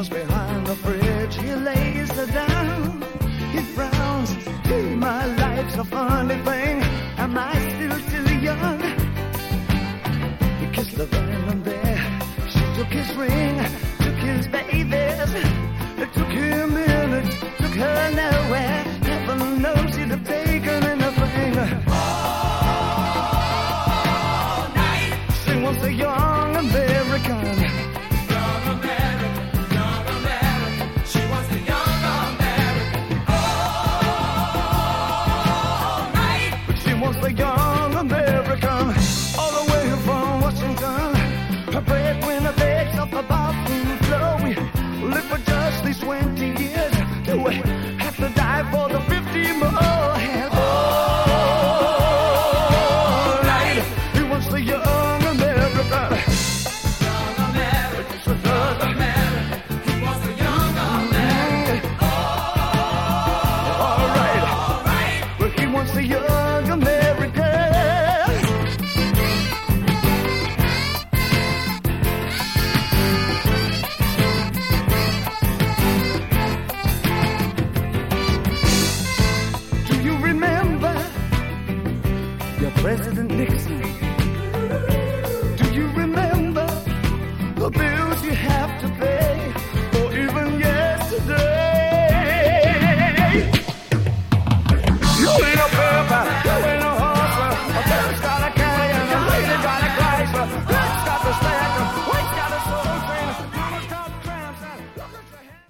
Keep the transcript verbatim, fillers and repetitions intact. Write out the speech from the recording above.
just behind the bridge, he lays her down. He frowns, gee, my life's a funny thing. Am I still too young? He kissed the violin there. She took his ring, took his babies. It took him minutes, took her nowhere. Heaven knows he'd have taken anything. All night. She was a young American. Young American, young American. She was a young American. All night. She was a young American. All the way from Washington. Her breadwinner begs off the bathroom floor. We live for just these twenty years.